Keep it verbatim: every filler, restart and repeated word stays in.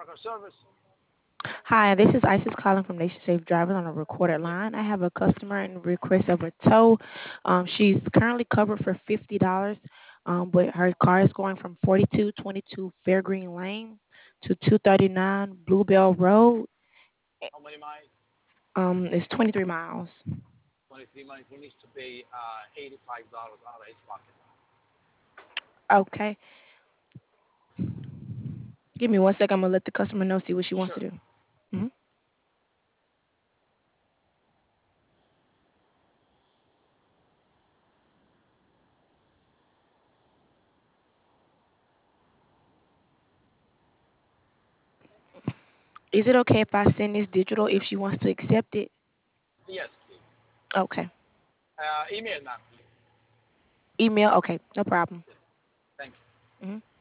Hi, this is Isis calling from Nation Safe Drivers on a recorded line. I have a customer and request of a tow. Um, she's currently covered for fifty dollars, um, but her car is going from forty-two twenty-two Fairgreen Lane to two thirty-nine Bluebell Road. Um, it's twenty-three miles. Okay, give me one second. I'm gonna let the customer know, see what she wants to do. Mhm. Is it okay if I send this digital if she wants to accept it? Okay. Email? Okay, no problem. Mhm.